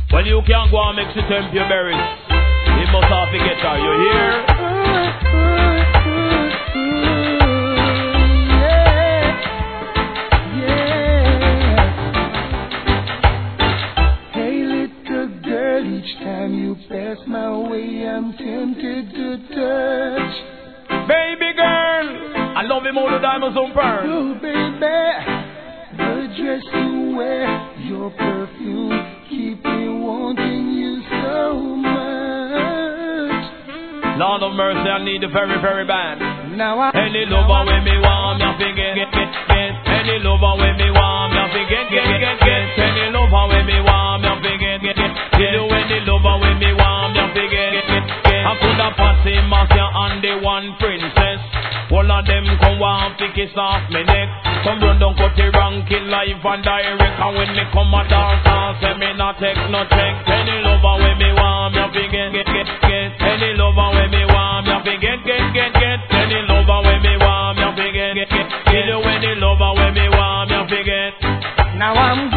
Well, you can't go and mix it temp your berries. You must have to get her, you hear? Hey little girl, each time you pass my way, I'm tempted to touch. Baby girl, I love him all the diamonds on pearl. Oh baby, the dress you wear, your perfume, keep me wanting you so much. Lord of mercy, I need it very, very bad. Now Any lover with me want me, I forget, get. Any lover with me want me, I forget, get. Any lover with me want me, I forget, get. You any lover with me want me, I forget, get. I put a patsy, Marcia, and the one princess. All of them come want to kiss off me neck. Come run down, cut the ranking live and direct. And when me come a dance, I say me not take no check. Any lover with me want me, I forget, get. Any lover with me want me, I forget, get. Any lover with me want me, I forget, get. You any lover with me want me, I forget. I'm